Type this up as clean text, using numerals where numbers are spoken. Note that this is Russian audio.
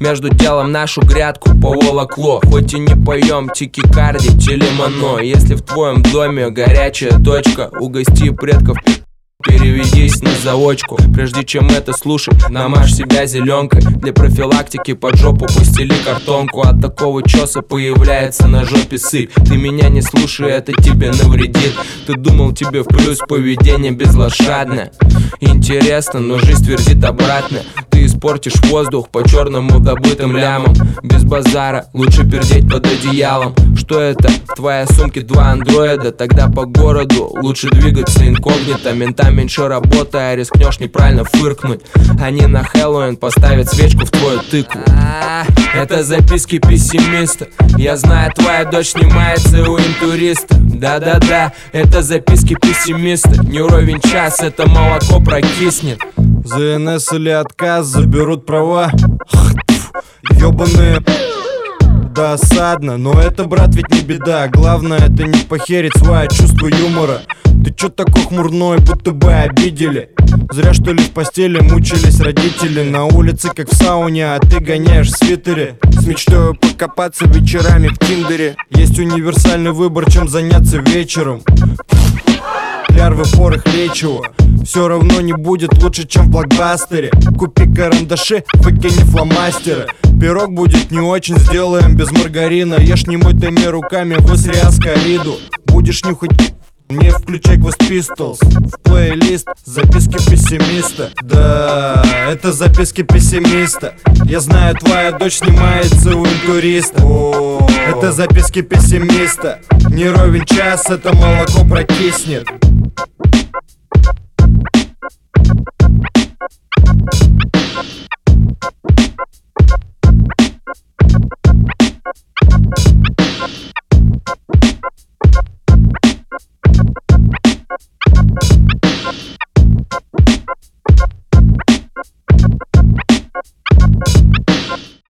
Между делом нашу грядку поволокло. Хоть и не поем тикикарди, телемано. Если в твоем доме горячая точка, угости предков, переведись на заочку. Прежде чем это слушать, намажь себя зеленкой. Для профилактики под жопу постели картонку. От такого чёса появляется на жопе сыпь. Ты меня не слушай, это тебе навредит. Ты думал, тебе в плюс поведение безлошадное. Интересно, но жизнь твердит обратно. Ты испортишь воздух по черному добытым лямам. Без базара, лучше пердеть под одеялом. Что это? В твоей сумке 2 андроида. Тогда по городу лучше двигаться инкогнито. Ментам меньше работы, а рискнешь неправильно фыркнуть. Они на Хэллоуин поставят свечку в твою тыкву. Это записки пессимиста. Я знаю, твоя дочь снимается у интуриста. Да-да-да, это записки пессимиста. Не уровень час, это молоко прокиснет. ЗНС или отказ, заберут права. Ёбаные. Досадно, но это, брат, ведь не беда. Главное, это не похерить свое чувство юмора. Ты чё такой хмурной, будто бы обидели? Зря, что ли, в постели мучились родители. На улице, как в сауне, а ты гоняешь в свитере. С мечтой покопаться вечерами в Тиндере. Есть универсальный выбор, чем заняться вечером. Лярвы, порох, лечего. Все равно не будет лучше, чем в блокбастере. Купи карандаши, выкини фломастеры. Пирог будет не очень, сделаем без маргарина. Ешь немытыми руками, высри аскариду. Будешь нюхать, не включай Ghost Pistols. В плейлист записки пессимиста. Да, это записки пессимиста. Я знаю, твоя дочь снимается у интуриста. Это записки пессимиста. Не ровен час, это молоко прокиснет.